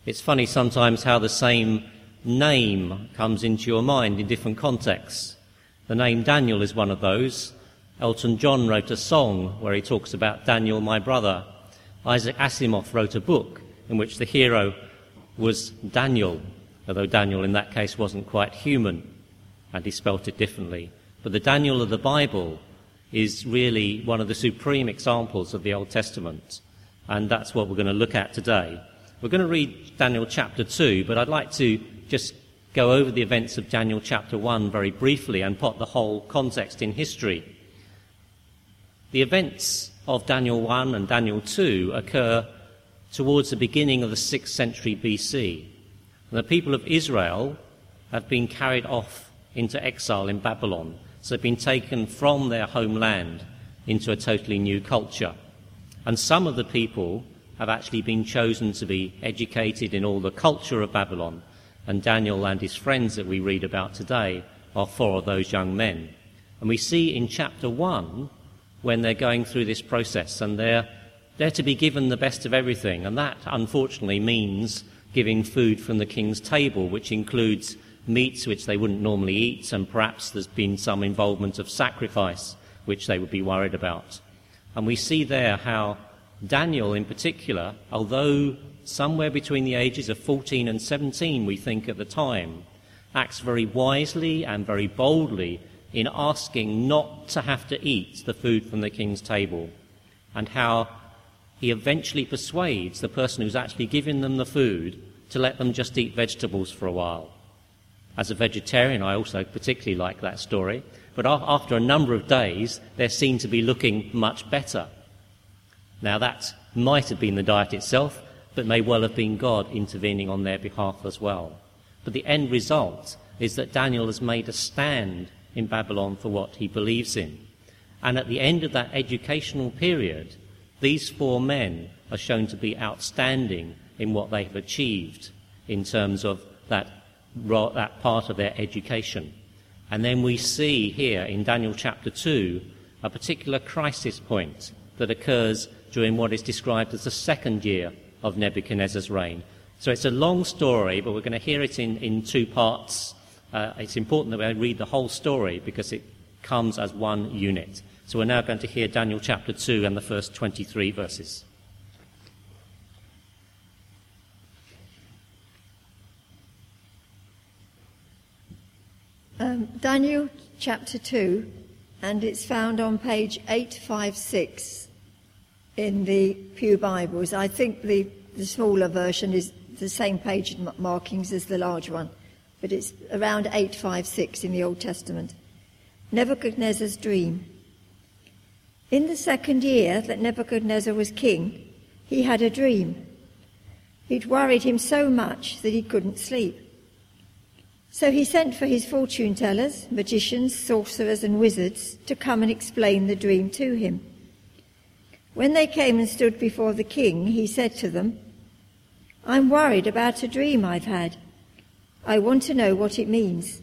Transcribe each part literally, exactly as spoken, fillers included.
It's funny sometimes how the same name comes into your mind in different contexts. The name Daniel is one of those. Elton John wrote a song where he talks about Daniel, my brother. Isaac Asimov wrote a book in which the hero was Daniel, although Daniel in that case wasn't quite human, and he spelt it differently. But the Daniel of the Bible is really one of the supreme examples of the Old Testament, and that's what we're going to look at today. We're going to read Daniel chapter two, but I'd like to just go over the events of Daniel chapter one very briefly and put the whole context in history. The events of Daniel one and Daniel two occur towards the beginning of the sixth century B C. And the people of Israel have been carried off into exile in Babylon. So they've been taken from their homeland into a totally new culture. And some of the people have actually been chosen to be educated in all the culture of Babylon. And Daniel and his friends that we read about today are four of those young men. And we see in chapter one, when they're going through this process, and they're, they're to be given the best of everything. And that, unfortunately, means giving food from the king's table, which includes meats which they wouldn't normally eat, and perhaps there's been some involvement of sacrifice, which they would be worried about. And we see there how Daniel in particular, although somewhere between the ages of fourteen and seventeen, we think at the time, acts very wisely and very boldly in asking not to have to eat the food from the king's table, and how he eventually persuades the person who's actually giving them the food to let them just eat vegetables for a while. As a vegetarian, I also particularly like that story, but after a number of days, they're seen to be looking much better. Now, that might have been the diet itself, but may well have been God intervening on their behalf as well. But the end result is that Daniel has made a stand in Babylon for what he believes in. And at the end of that educational period, these four men are shown to be outstanding in what they have achieved in terms of that, that part of their education. And then we see here in Daniel chapter two a particular crisis point that occurs during what is described as the second year of Nebuchadnezzar's reign. So it's a long story, but we're going to hear it in, in two parts. Uh, it's important that we read the whole story because it comes as one unit. So we're now going to hear Daniel chapter two and the first twenty-three verses. Um, Daniel chapter two, and it's found on page eight fifty-six in the Pew Bibles. I think the, the smaller version is the same page markings as the large one, but it's around eight fifty-six in the Old Testament. Nebuchadnezzar's dream. In the second year that Nebuchadnezzar was king, he had a dream. It worried him so much that he couldn't sleep. So he sent for his fortune tellers, magicians, sorcerers, and wizards to come and explain the dream to him. When they came and stood before the king, he said to them, "I'm worried about a dream I've had. I want to know what it means."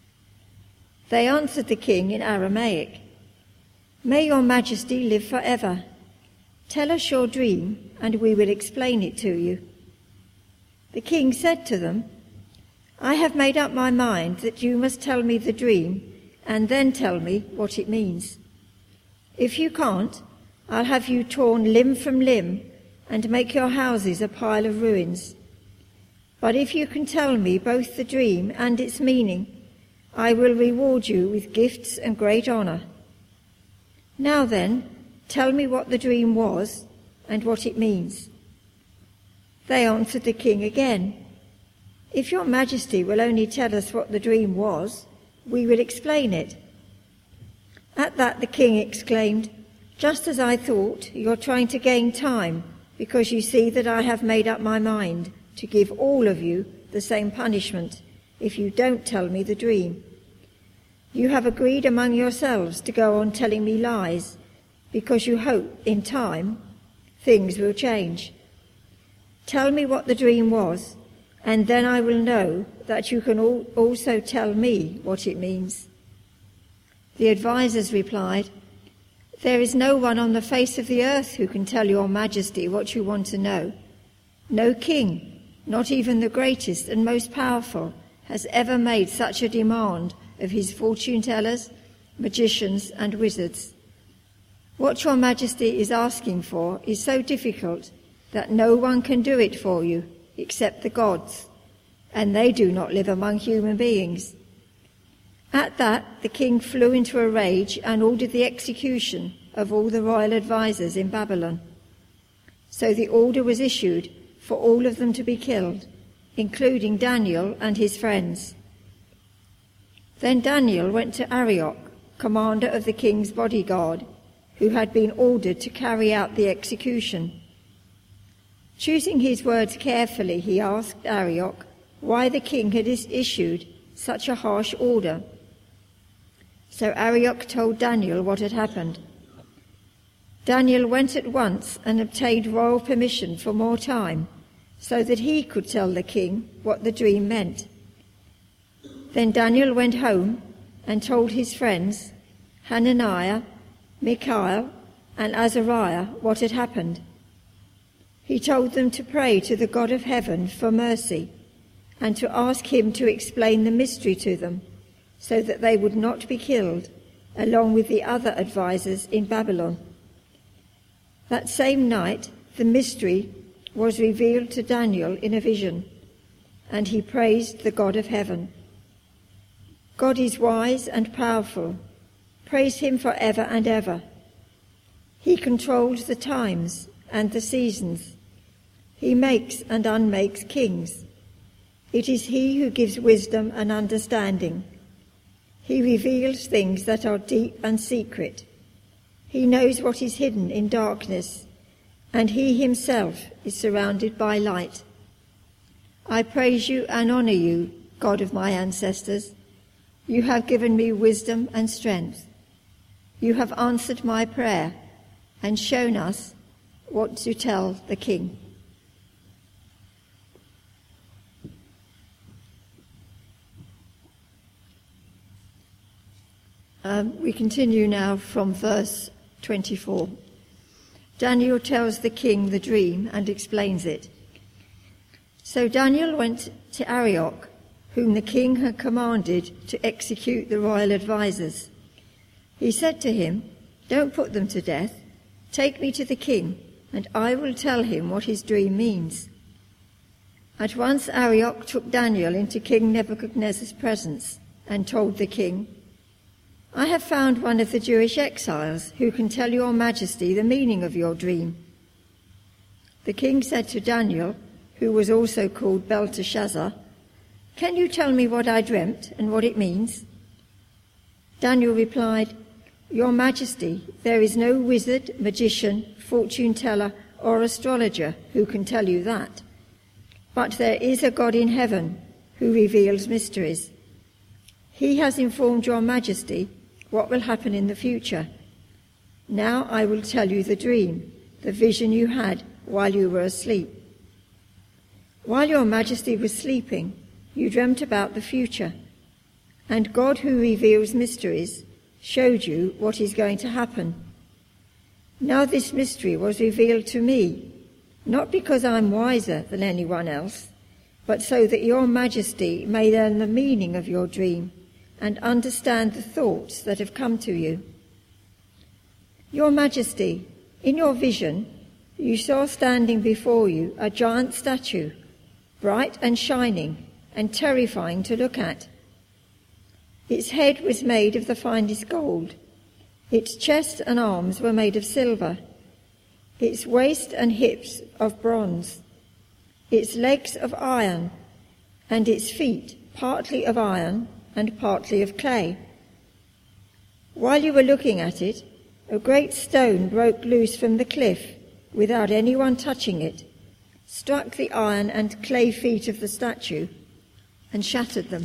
They answered the king in Aramaic, "May your majesty live forever. Tell us your dream, and we will explain it to you." The king said to them, "I have made up my mind that you must tell me the dream and then tell me what it means. If you can't, I'll have you torn limb from limb and make your houses a pile of ruins. But if you can tell me both the dream and its meaning, I will reward you with gifts and great honor. Now then, tell me what the dream was and what it means." They answered the king again, "If your majesty will only tell us what the dream was, we will explain it." At that the king exclaimed, "Just as I thought, you're trying to gain time, because you see that I have made up my mind to give all of you the same punishment if you don't tell me the dream. You have agreed among yourselves to go on telling me lies, because you hope in time things will change. Tell me what the dream was, and then I will know that you can also tell me what it means." The advisers replied, "There is no one on the face of the earth who can tell your majesty what you want to know. No king, Not even the greatest and most powerful has ever made such a demand of his fortune-tellers, magicians, and wizards. What your majesty is asking for is so difficult that no one can do it for you except the gods, and they do not live among human beings." At that, the king flew into a rage and ordered the execution of all the royal advisers in Babylon. So the order was issued for all of them to be killed, including Daniel and his friends. Then Daniel went to Arioch, commander of the king's bodyguard, who had been ordered to carry out the execution. Choosing his words carefully, he asked Arioch why the king had issued such a harsh order. So Arioch told Daniel what had happened. Daniel went at once and obtained royal permission for more time, so that he could tell the king what the dream meant. Then Daniel went home and told his friends, Hananiah, Mishael, and Azariah, what had happened. He told them to pray to the God of heaven for mercy and to ask him to explain the mystery to them, so that they would not be killed, along with the other advisers in Babylon. That same night, the mystery was revealed to Daniel in a vision, and he praised the God of heaven. God is wise and powerful. Praise him forever and ever. He controls the times and the seasons. He makes and unmakes kings. It is he who gives wisdom and understanding. He reveals things that are deep and secret. He knows what is hidden in darkness, and he himself is surrounded by light. I praise you and honor you, God of my ancestors. You have given me wisdom and strength. You have answered my prayer and shown us what to tell the king. Um, we continue now from verse twenty-four. Daniel tells the king the dream and explains it. So Daniel went to Arioch, whom the king had commanded to execute the royal advisers. He said to him, "Don't put them to death. Take me to the king, and I will tell him what his dream means." At once Arioch took Daniel into King Nebuchadnezzar's presence and told the king, "I have found one of the Jewish exiles who can tell your majesty the meaning of your dream." The king said to Daniel, who was also called Belteshazzar, "Can you tell me what I dreamt and what it means?" Daniel replied, "Your majesty, there is no wizard, magician, fortune-teller, or astrologer who can tell you that. But there is a God in heaven who reveals mysteries. He has informed your majesty what will happen in the future. Now I will tell you the dream, the vision you had while you were asleep. While your majesty was sleeping, you dreamt about the future, and God, who reveals mysteries, showed you what is going to happen. Now this mystery was revealed to me, not because I am wiser than anyone else, but so that your majesty may learn the meaning of your dream and understand the thoughts that have come to you. Your majesty, in your vision, you saw standing before you a giant statue, bright and shining and terrifying to look at. Its head was made of the finest gold. Its chest and arms were made of silver. Its waist and hips of bronze. Its legs of iron, and its feet partly of iron and partly of clay. While you were looking at it, a great stone broke loose from the cliff without anyone touching it, struck the iron and clay feet of the statue, and shattered them.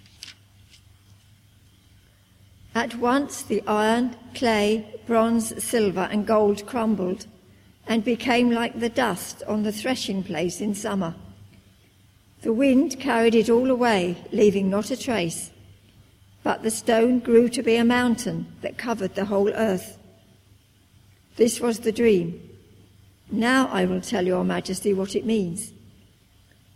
At once the iron, clay, bronze, silver, and gold crumbled and became like the dust on the threshing place in summer. The wind carried it all away, leaving not a trace. But the stone grew to be a mountain that covered the whole earth. This was the dream. Now I will tell your majesty what it means.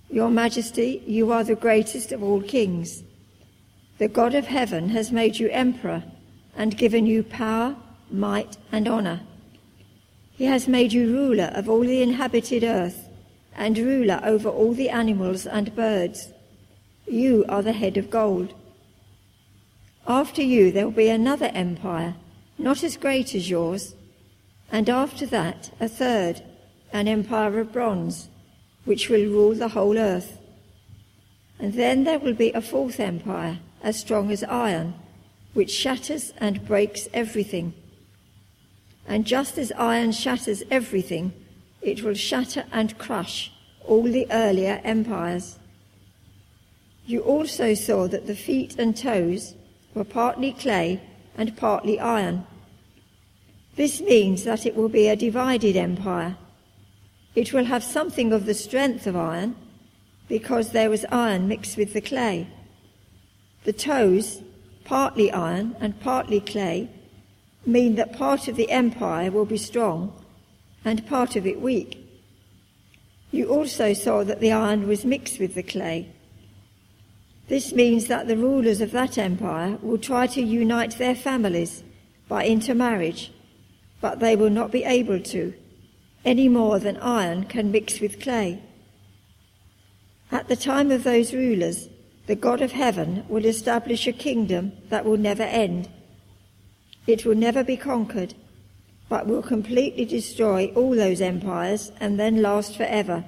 Your Majesty, you are the greatest of all kings. The God of heaven has made you emperor and given you power, might, and honour. He has made you ruler of all the inhabited earth and ruler over all the animals and birds. You are the head of gold. After you there will be another empire, not as great as yours, and after that a third, an empire of bronze, which will rule the whole earth. And then there will be a fourth empire, as strong as iron, which shatters and breaks everything. And just as iron shatters everything, it will shatter and crush all the earlier empires. You also saw that the feet and toes were partly clay and partly iron. This means that it will be a divided empire. It will have something of the strength of iron, because there was iron mixed with the clay. The toes, partly iron and partly clay, mean that part of the empire will be strong and part of it weak. You also saw that the iron was mixed with the clay. This means that the rulers of that empire will try to unite their families by intermarriage, but they will not be able to, any more than iron can mix with clay. At the time of those rulers, the God of heaven will establish a kingdom that will never end. It will never be conquered, but will completely destroy all those empires and then last forever.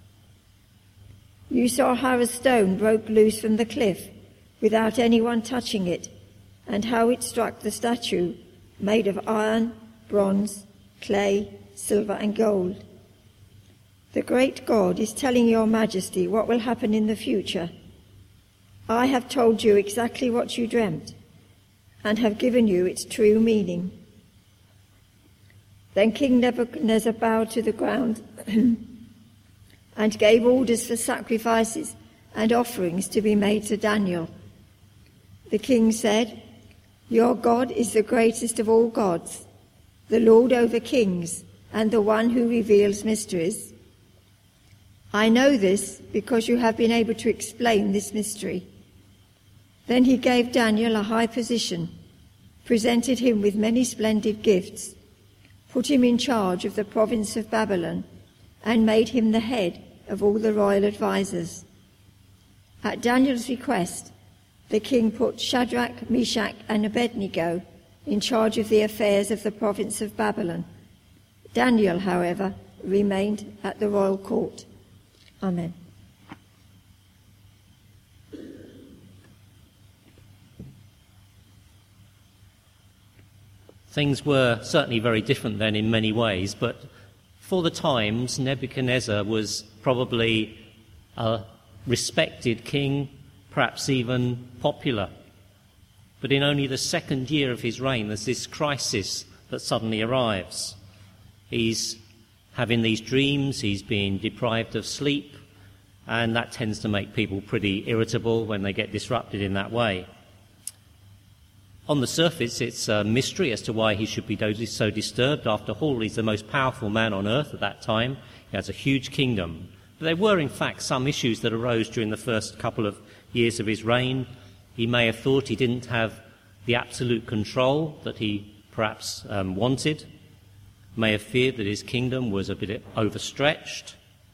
You saw how a stone broke loose from the cliff without anyone touching it, and how it struck the statue made of iron, bronze, clay, silver and gold. The great God is telling your Majesty what will happen in the future. I have told you exactly what you dreamt, and have given you its true meaning. Then King Nebuchadnezzar bowed to the ground and gave orders for sacrifices and offerings to be made to Daniel. The king said, "Your God is the greatest of all gods, the Lord over kings, and the one who reveals mysteries. I know this because you have been able to explain this mystery." Then he gave Daniel a high position, presented him with many splendid gifts, put him in charge of the province of Babylon, and made him the head of all the royal advisers. At Daniel's request, the king put Shadrach, Meshach, and Abednego in charge of the affairs of the province of Babylon. Daniel, however, remained at the royal court. Amen. Things were certainly very different then in many ways, but for the times, Nebuchadnezzar was probably a respected king, perhaps even popular. But in only the second year of his reign, there's this crisis that suddenly arrives. He's having these dreams, he's being deprived of sleep, and that tends to make people pretty irritable when they get disrupted in that way. On the surface, it's a mystery as to why he should be so disturbed. After all, he's the most powerful man on earth at that time. He has a huge kingdom. But there were, in fact, some issues that arose during the first couple of years of his reign. He may have thought he didn't have the absolute control that he perhaps um, wanted. May have feared that his kingdom was a bit overstretched.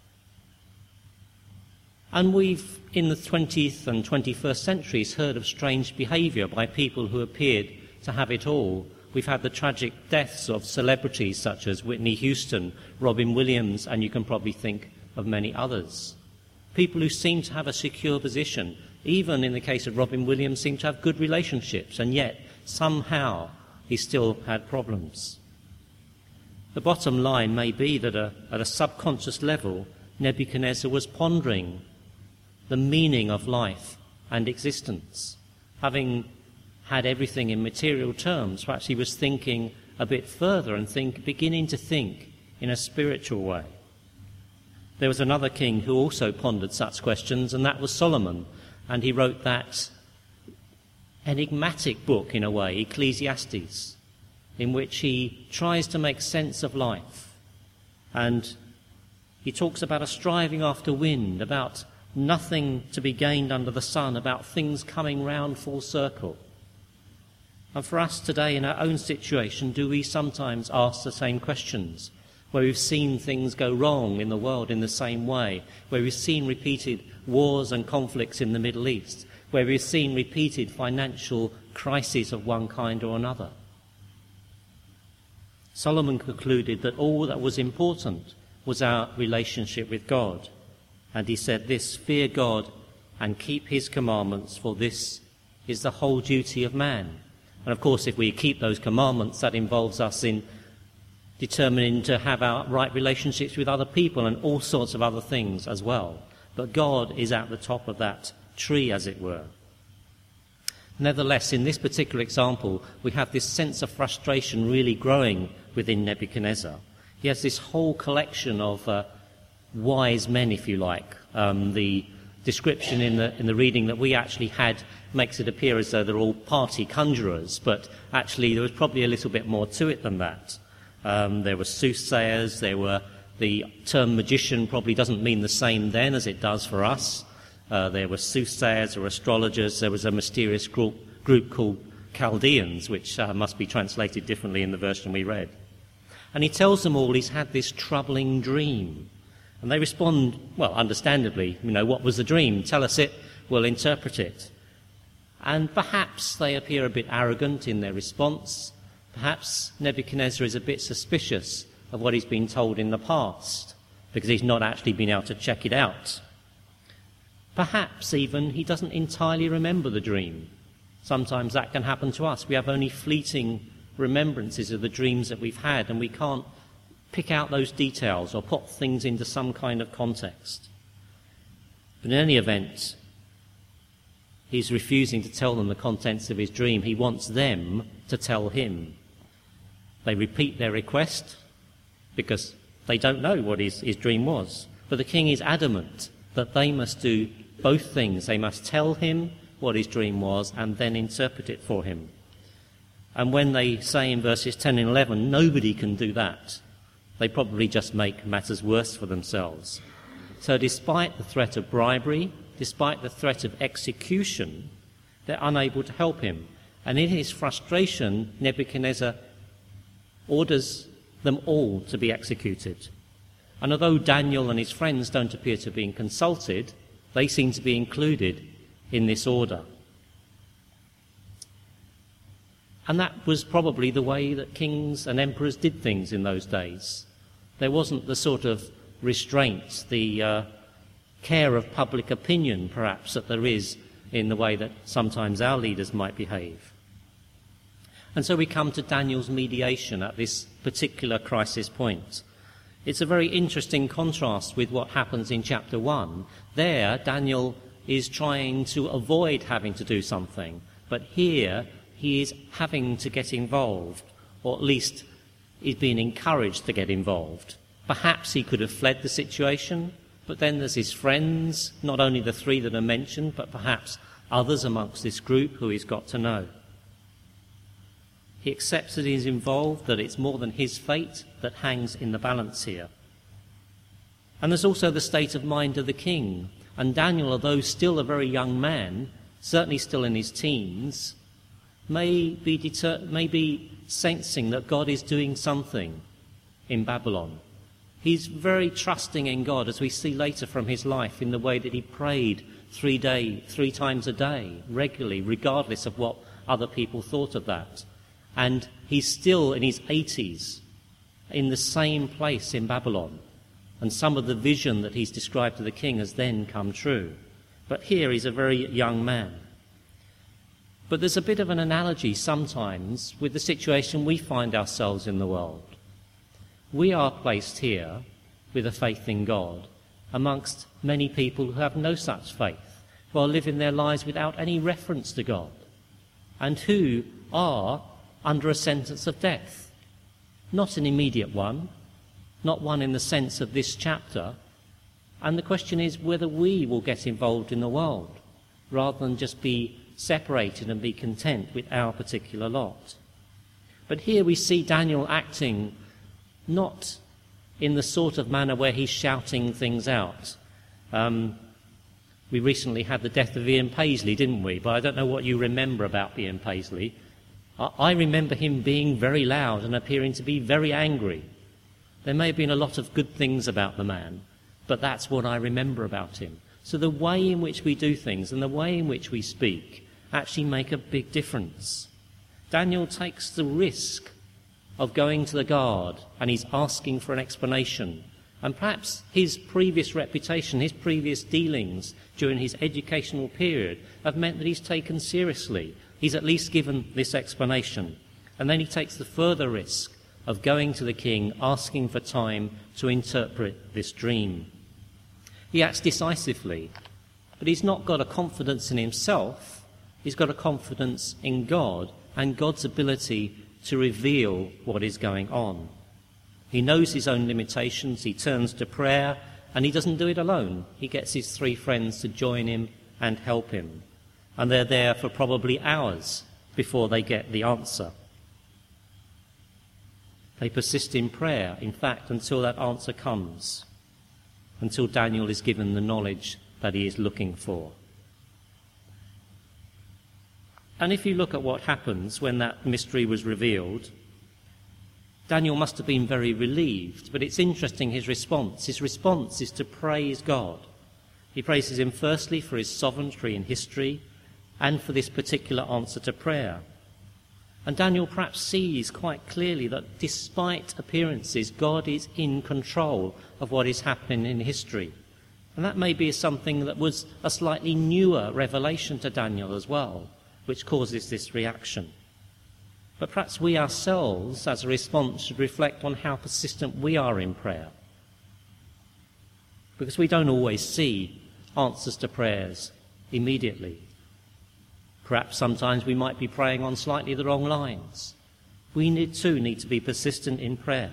And we've, in the twentieth and twenty-first centuries, heard of strange behaviour by people who appeared to have it all. We've had the tragic deaths of celebrities such as Whitney Houston, Robin Williams, and you can probably think of many others. People who seem to have a secure position, even in the case of Robin Williams, seem to have good relationships, and yet somehow he still had problems. The bottom line may be that a, at a subconscious level, Nebuchadnezzar was pondering the meaning of life and existence. Having had everything in material terms, perhaps he was thinking a bit further and think, beginning to think in a spiritual way. There was another king who also pondered such questions, and that was Solomon, and he wrote that enigmatic book, in a way, Ecclesiastes, in which he tries to make sense of life. And he talks about a striving after wind, about nothing to be gained under the sun about things coming round full circle. And for us today in our own situation, do we sometimes ask the same questions, where we've seen things go wrong in the world in the same way, where we've seen repeated wars and conflicts in the Middle East, where we've seen repeated financial crises of one kind or another? Solomon concluded that all that was important was our relationship with God. And he said this, "Fear God and keep his commandments, for this is the whole duty of man." And of course, if we keep those commandments, that involves us in determining to have our right relationships with other people and all sorts of other things as well. But God is at the top of that tree, as it were. Nevertheless, in this particular example, we have this sense of frustration really growing within Nebuchadnezzar. He has this whole collection of uh, wise men, if you like. Um, the description in the, in the reading that we actually had makes it appear as though they're all party conjurers, but actually there was probably a little bit more to it than that. Um, there were soothsayers, there were, the term magician probably doesn't mean the same then as it does for us. Uh, there were soothsayers or astrologers. There was a mysterious group, group called Chaldeans, which uh, must be translated differently in the version we read. And he tells them all he's had this troubling dream. And they respond, well, understandably, you know, what was the dream? Tell us it, we'll interpret it. And perhaps they appear a bit arrogant in their response. Perhaps Nebuchadnezzar is a bit suspicious of what he's been told in the past, because he's not actually been able to check it out. Perhaps even he doesn't entirely remember the dream. Sometimes that can happen to us. We have only fleeting remembrances of the dreams that we've had, and we can't pick out those details or put things into some kind of context. But in any event, he's refusing to tell them the contents of his dream. He wants them to tell him. They repeat their request because they don't know what his, his dream was. But the king is adamant that they must do both things. They must tell him what his dream was and then interpret it for him. And when they say in verses ten and eleven, nobody can do that, they probably just make matters worse for themselves. So despite the threat of bribery, despite the threat of execution, they're unable to help him. And in his frustration, Nebuchadnezzar orders them all to be executed. And although Daniel and his friends don't appear to have been consulted, they seem to be included in this order. And that was probably the way that kings and emperors did things in those days. There wasn't the sort of restraint, the uh, care of public opinion, perhaps, that there is in the way that sometimes our leaders might behave. And so we come to Daniel's mediation at this particular crisis point. It's a very interesting contrast with what happens in chapter one. There, Daniel is trying to avoid having to do something, but here he is having to get involved, or at least is being encouraged to get involved. Perhaps he could have fled the situation, but then there's his friends, not only the three that are mentioned, but perhaps others amongst this group who he's got to know. He accepts that he's involved, that it's more than his fate that hangs in the balance here. And there's also the state of mind of the king. And Daniel, although still a very young man, certainly still in his teens, may be, deter- may be sensing that God is doing something in Babylon. He's very trusting in God, as we see later from his life, in the way that he prayed three day, three times a day, regularly, regardless of what other people thought of that. And he's still in his eighties, in the same place in Babylon. And some of the vision that he's described to the king has then come true. But here he's a very young man. But there's a bit of an analogy sometimes with the situation we find ourselves in the world. We are placed here with a faith in God amongst many people who have no such faith, who are living their lives without any reference to God, and who are under a sentence of death. Not an immediate one, not one in the sense of this chapter. And the question is whether we will get involved in the world rather than just be separated and be content with our particular lot. But here we see Daniel acting not in the sort of manner where he's shouting things out. Um, We recently had the death of Ian Paisley, didn't we? But I don't know what you remember about Ian Paisley. I, I remember him being very loud and appearing to be very angry. There may have been a lot of good things about the man, but that's what I remember about him. So the way in which we do things and the way in which we speak actually make a big difference. Daniel takes the risk of going to the guard, and he's asking for an explanation. And perhaps his previous reputation, his previous dealings during his educational period have meant that he's taken seriously. He's at least given this explanation. And then he takes the further risk of going to the king, asking for time to interpret this dream. He acts decisively, but he's not got a confidence in himself. He's got a confidence in God and God's ability to reveal what is going on. He knows his own limitations, he turns to prayer, and he doesn't do it alone. He gets his three friends to join him and help him. And they're there for probably hours before they get the answer. They persist in prayer, in fact, until that answer comes, until Daniel is given the knowledge that he is looking for. And if you look at what happens when that mystery was revealed, Daniel must have been very relieved, but it's interesting his response. His response is to praise God. He praises him firstly for his sovereignty in history and for this particular answer to prayer. And Daniel perhaps sees quite clearly that despite appearances, God is in control of what is happening in history. And that may be something that was a slightly newer revelation to Daniel as well, which causes this reaction. But perhaps we ourselves, as a response, should reflect on how persistent we are in prayer. Because we don't always see answers to prayers immediately. Perhaps sometimes we might be praying on slightly the wrong lines. We need, too need to be persistent in prayer.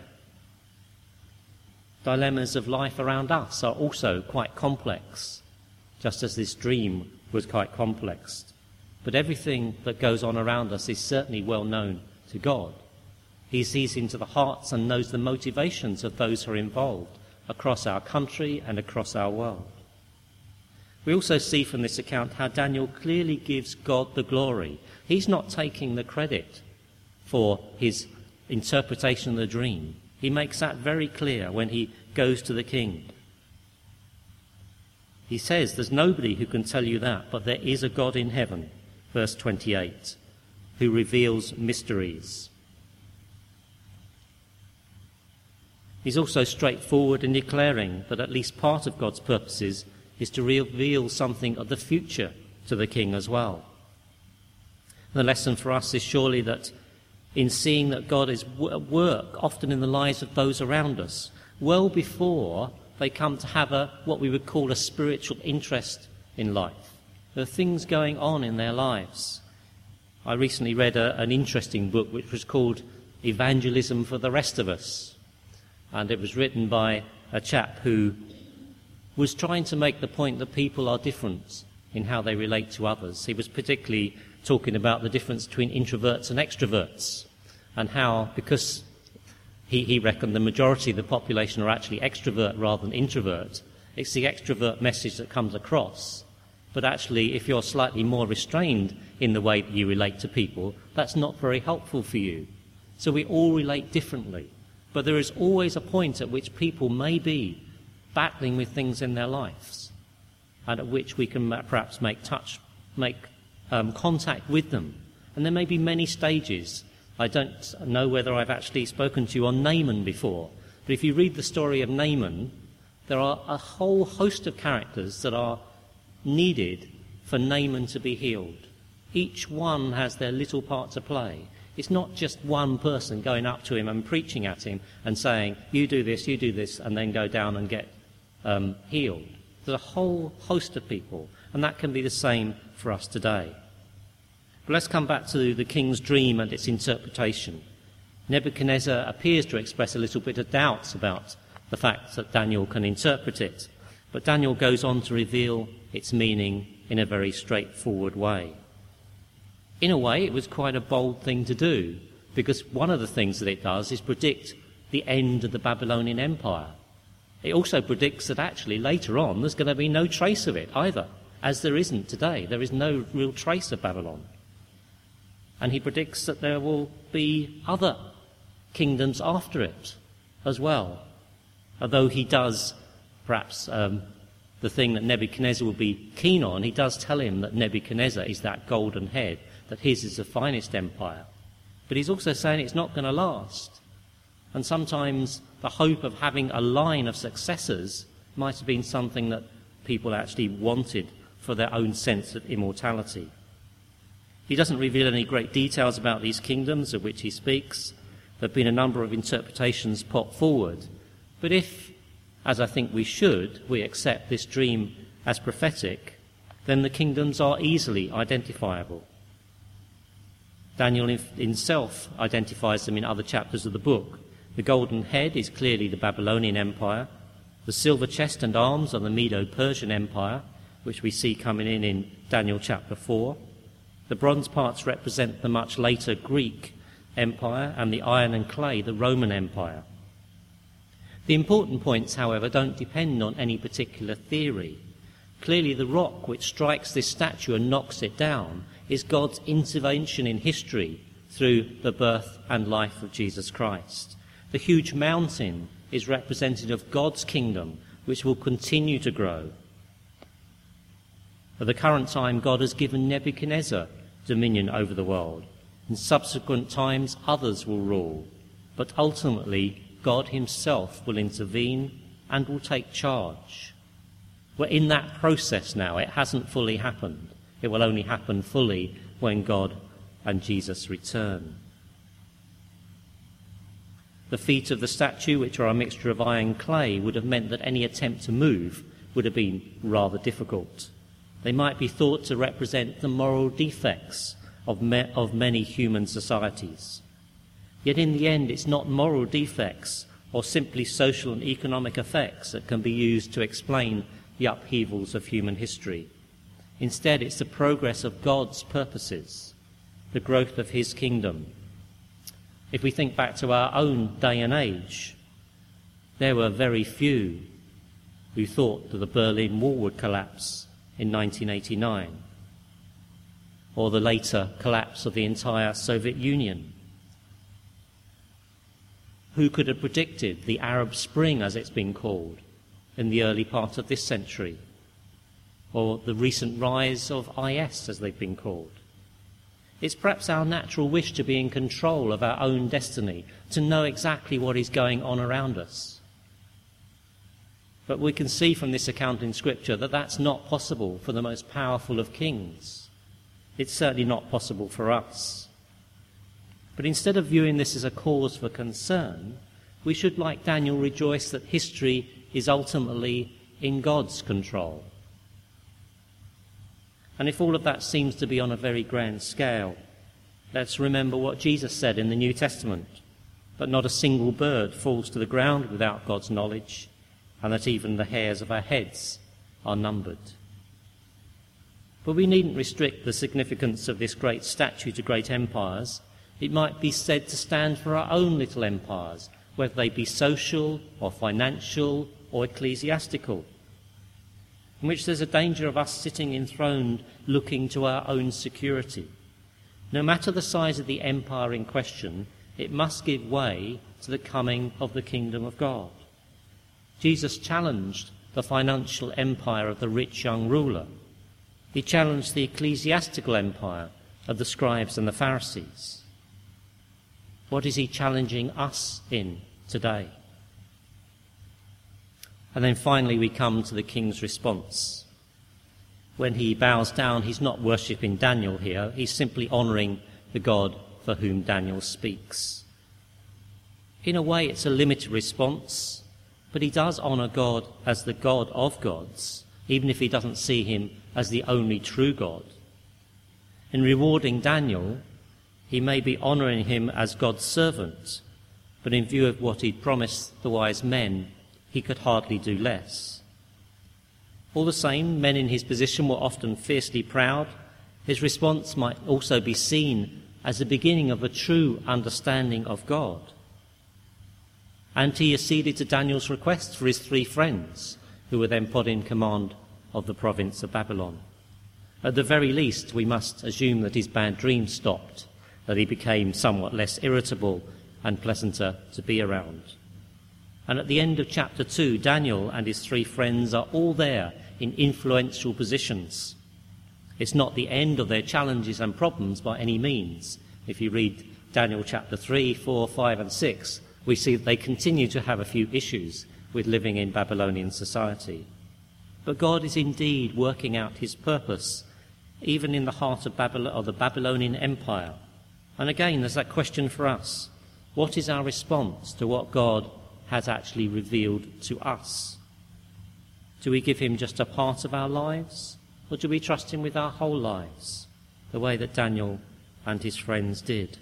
Dilemmas of life around us are also quite complex, just as this dream was quite complex. But everything that goes on around us is certainly well known to God. He sees into the hearts and knows the motivations of those who are involved across our country and across our world. We also see from this account how Daniel clearly gives God the glory. He's not taking the credit for his interpretation of the dream. He makes that very clear when he goes to the king. He says, there's nobody who can tell you that, but there is a God in heaven, verse twenty-eight, who reveals mysteries. He's also straightforward in declaring that at least part of God's purposes is to reveal something of the future to the king as well. The lesson for us is surely that in seeing that God is at work often in the lives of those around us, well before they come to have a what we would call a spiritual interest in life. There are things going on in their lives. I recently read a, an interesting book which was called Evangelism for the Rest of Us. And it was written by a chap who was trying to make the point that people are different in how they relate to others. He was particularly talking about the difference between introverts and extroverts, and how, because he, he reckoned the majority of the population are actually extrovert rather than introvert, it's the extrovert message that comes across. But actually, if you're slightly more restrained in the way that you relate to people, that's not very helpful for you. So we all relate differently. But there is always a point at which people may be battling with things in their lives, and at which we can perhaps make touch, make um, contact with them. And there may be many stages. I don't know whether I've actually spoken to you on Naaman before, but if you read the story of Naaman, there are a whole host of characters that are needed for Naaman to be healed. Each one has their little part to play. It's not just one person going up to him and preaching at him and saying, you do this, you do this, and then go down and get um, healed. There's a whole host of people, and that can be the same for us today. But let's come back to the king's dream and its interpretation. Nebuchadnezzar appears to express a little bit of doubts about the fact that Daniel can interpret it, but Daniel goes on to reveal its meaning in a very straightforward way. In a way, it was quite a bold thing to do, because one of the things that it does is predict the end of the Babylonian Empire. It also predicts that actually later on there's going to be no trace of it either. as there isn't today. There is no real trace of Babylon. And he predicts that there will be other kingdoms after it as well. Although he does, perhaps um, the thing that Nebuchadnezzar will be keen on, he does tell him that Nebuchadnezzar is that golden head, that his is the finest empire. But he's also saying it's not going to last. And sometimes the hope of having a line of successors might have been something that people actually wanted for their own sense of immortality. He doesn't reveal any great details about these kingdoms of which he speaks. There have been a number of interpretations put forward. But if, as I think we should, we accept this dream as prophetic, then the kingdoms are easily identifiable. Daniel himself identifies them in other chapters of the book. The golden head is clearly the Babylonian Empire. The silver chest and arms are the Medo-Persian Empire, which we see coming in in Daniel chapter four. The bronze parts represent the much later Greek Empire, and the iron and clay, the Roman Empire. The important points, however, don't depend on any particular theory. Clearly, the rock which strikes this statue and knocks it down is God's intervention in history through the birth and life of Jesus Christ. The huge mountain is representative of God's kingdom, which will continue to grow. At the current time, God has given Nebuchadnezzar dominion over the world. In subsequent times, others will rule. But ultimately, God himself will intervene and will take charge. We're in that process now. It hasn't fully happened. It will only happen fully when God and Jesus return. The feet of the statue, which are a mixture of iron and clay, would have meant that any attempt to move would have been rather difficult. They might be thought to represent the moral defects of, me- of many human societies. Yet in the end, it's not moral defects or simply social and economic effects that can be used to explain the upheavals of human history. Instead, it's the progress of God's purposes, the growth of his kingdom. If we think back to our own day and age, there were very few who thought that the Berlin Wall would collapse in nineteen eighty-nine, or the later collapse of the entire Soviet Union. Who could have predicted the Arab Spring, as it's been called, in the early part of this century, or the recent rise of I S, as they've been called? It's perhaps our natural wish to be in control of our own destiny, to know exactly what is going on around us. But we can see from this account in Scripture that that's not possible for the most powerful of kings. It's certainly not possible for us. But instead of viewing this as a cause for concern, we should, like Daniel, rejoice that history is ultimately in God's control. And if all of that seems to be on a very grand scale, let's remember what Jesus said in the New Testament, that not a single bird falls to the ground without God's knowledge, and that even the hairs of our heads are numbered. But we needn't restrict the significance of this great statue to great empires. It might be said to stand for our own little empires, whether they be social or financial or ecclesiastical, in which there's a danger of us sitting enthroned looking to our own security. No matter the size of the empire in question, it must give way to the coming of the kingdom of God. Jesus challenged the financial empire of the rich young ruler. He challenged the ecclesiastical empire of the scribes and the Pharisees. What is he challenging us in today? And then finally we come to the king's response. When he bows down, he's not worshipping Daniel here. He's simply honouring the God for whom Daniel speaks. In a way, it's a limited response, but he does honour God as the God of gods, even if he doesn't see him as the only true God. In rewarding Daniel, he may be honouring him as God's servant, but in view of what he'd promised the wise men, he could hardly do less. All the same, men in his position were often fiercely proud. His response might also be seen as the beginning of a true understanding of God. And he acceded to Daniel's request for his three friends, who were then put in command of the province of Babylon. At the very least, we must assume that his bad dreams stopped, that he became somewhat less irritable and pleasanter to be around. And at the end of chapter two, Daniel and his three friends are all there in influential positions. It's not the end of their challenges and problems by any means. If you read Daniel chapter three, four, five and six, we see that they continue to have a few issues with living in Babylonian society. But God is indeed working out his purpose, even in the heart of, Babylon, of the Babylonian Empire. And again, there's that question for us. What is our response to what God has actually revealed to us? Do we give him just a part of our lives, or do we trust him with our whole lives, the way that Daniel and his friends did?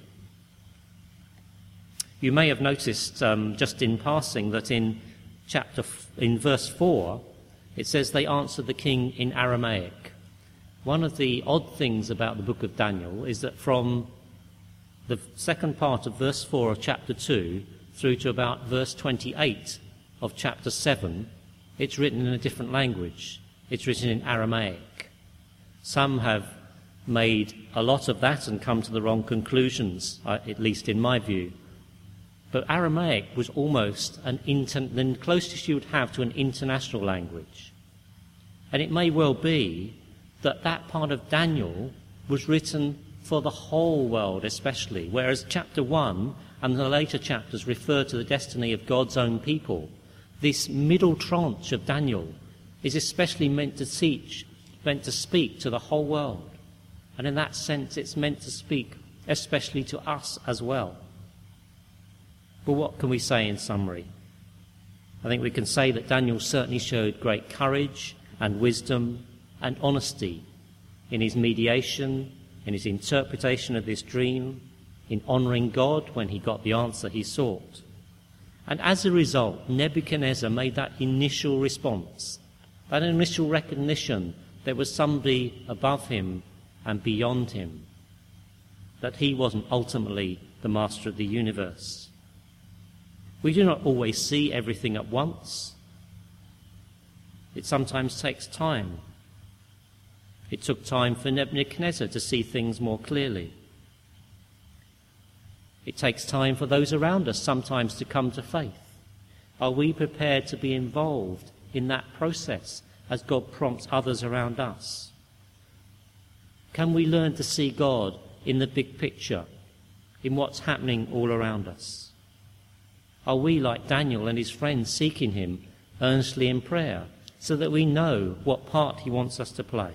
You may have noticed, um, just in passing, that in chapter f- in verse four, it says they answered the king in Aramaic. One of the odd things about the book of Daniel is that from the second part of verse four of chapter two through to about verse twenty-eight of chapter seven, it's written in a different language. It's written in Aramaic. Some have made a lot of that and come to the wrong conclusions, at least in my view. But Aramaic was almost an inter- the closest you would have to an international language. And it may well be that that part of Daniel was written for the whole world especially, whereas chapter one and the later chapters refer to the destiny of God's own people. This middle tranche of Daniel is especially meant to teach, meant to speak to the whole world. And in that sense, it's meant to speak especially to us as well. But what can we say in summary? I think we can say that Daniel certainly showed great courage and wisdom and honesty in his mediation, in his interpretation of this dream, in honouring God when he got the answer he sought. And as a result, Nebuchadnezzar made that initial response, that initial recognition there was somebody above him and beyond him, that he wasn't ultimately the master of the universe. We do not always see everything at once. It sometimes takes time. It took time for Nebuchadnezzar to see things more clearly. It takes time for those around us sometimes to come to faith. Are we prepared to be involved in that process as God prompts others around us? Can we learn to see God in the big picture, in what's happening all around us? Are we, like Daniel and his friends, seeking him earnestly in prayer so that we know what part he wants us to play?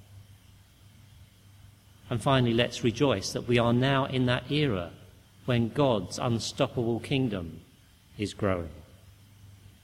And finally, let's rejoice that we are now in that era when God's unstoppable kingdom is growing.